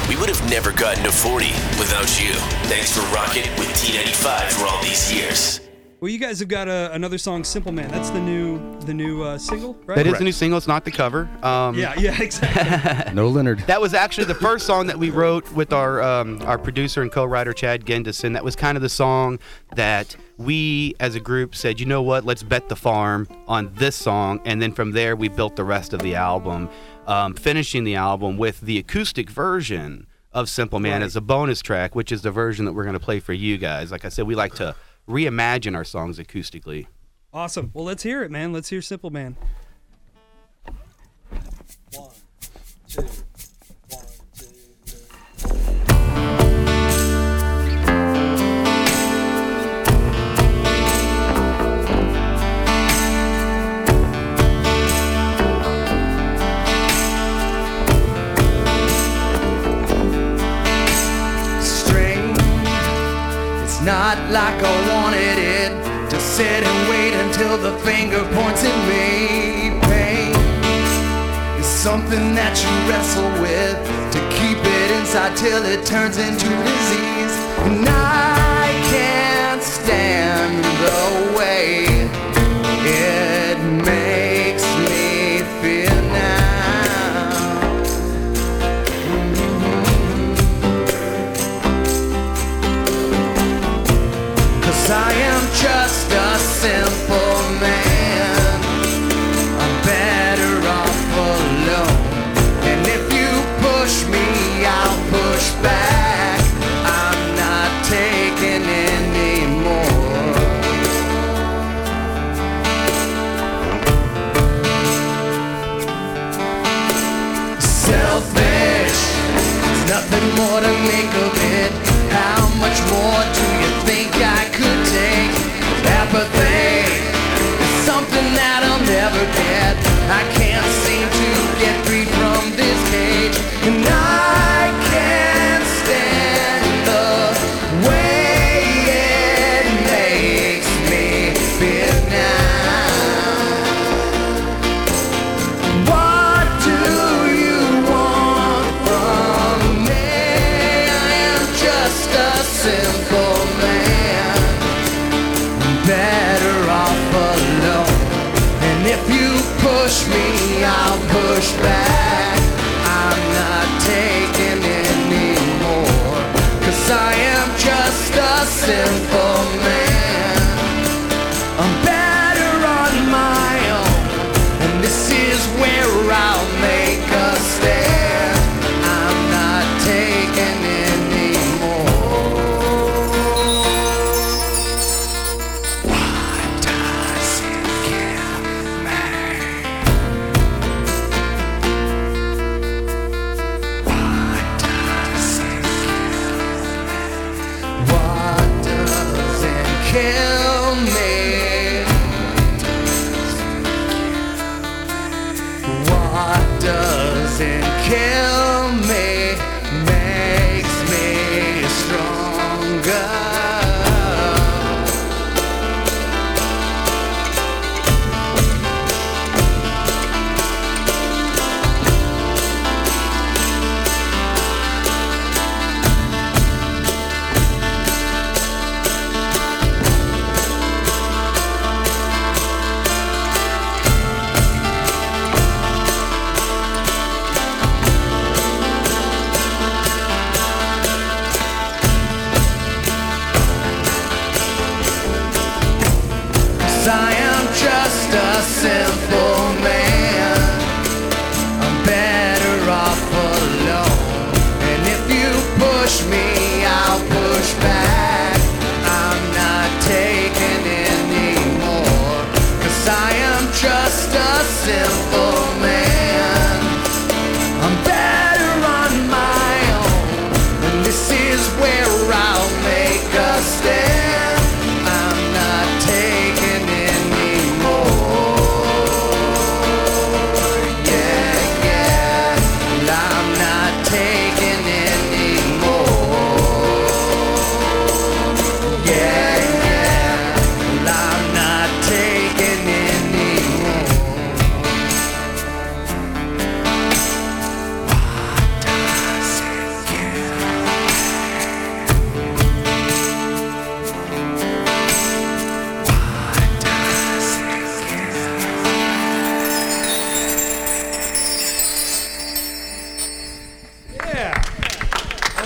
We would have never gotten to 40 without you. Thanks for rocking with T95 for all these years. Well, you guys have got another song, Simple Man. That's the new single, right? That is the new single. It's not the cover. Yeah, exactly. No Leonard. That was actually the first song that we wrote with our producer and co-writer Chad Gendison. That was kind of the song that we as a group said, you know what, let's bet the farm on this song. And then from there, we built the rest of the album, finishing the album with the acoustic version of Simple Man as a bonus track, which is the version that we're going to play for you guys. Like I said, we like to reimagine our songs acoustically. Awesome. Well, let's hear it, man. Let's hear Simple Man. 1, 2, 1, 2, 3. Not like I wanted it, to sit and wait until the finger points at me. Pain is something that you wrestle with, to keep it inside till it turns into disease. And I can't stand the way it makes me feel now. 'Cause I am just a simple man. I'm better off alone. And if you push me, I'll push back. I'm not taking anymore. Selfish, there's nothing more to make of it. How much more do you think I could take? Apathy is something that I'll never get. I can't seem to get free from this cage. And I can't stand the way it makes me feel now. What do you want from me? I am just a simple man, better off alone. And if you push me, I'll push back. I'm not taking anymore. 'Cause I am just a simple man. I'm better on my own. And this is where I'll make a stand. I'm not taking anymore. What does it give me? What does it give me? What does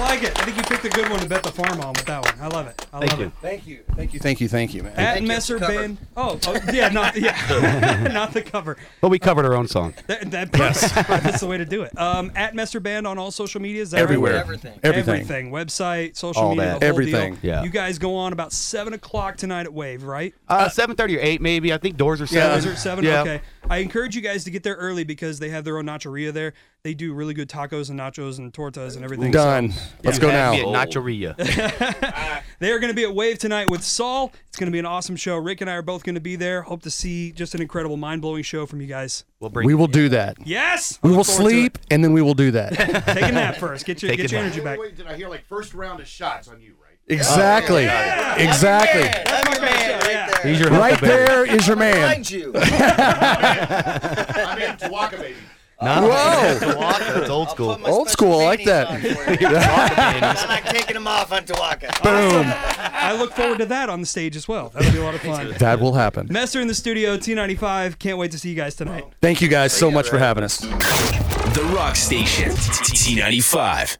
like it. I think you picked a good one to bet the farm on with that one. I love it. I love it. Thank you, man. At Messer Band. Oh, yeah, not not the cover. But we covered our own song. That perfect. That's the way to do it. At Messer Band on all social media. Is that Everywhere. Right? Everything. Website, social All media, that. the whole Everything. deal. Yeah. You guys go on about 7 o'clock tonight at Wave, right? 7:30 or 8 maybe. I think doors are 7. Doors are at 7? Yeah. Okay. I encourage you guys to get there early because they have their own nachoria there. They do really good tacos and nachos and tortas and everything. Done. Let's go now. Nachoria. They are going to be at Wave tonight with Saul. It's going to be an awesome show. Rick and I are both going to be there. Hope to see just an incredible, mind-blowing show from you guys. We will do that. Yes! We I will look forward to sleep, and then we will do that. it. Take a nap first. Get your energy back. Wait, did I hear like first round of shots on you, right? Exactly. Exactly. That's my kind of show, yeah. He's your Right Huckleberry. there is your man. Find you. I'm in Tawaka, baby. No, Whoa. That's old school. Put my Old special school, I like panties that. on for you. I like taking them off on Tawaka. Boom. I look forward to that on the stage as well. That'll be a lot of fun. That will happen. Messer in the studio, T95. Can't wait to see you guys tonight. Thank you guys so much for having us. The Rock Station, T95.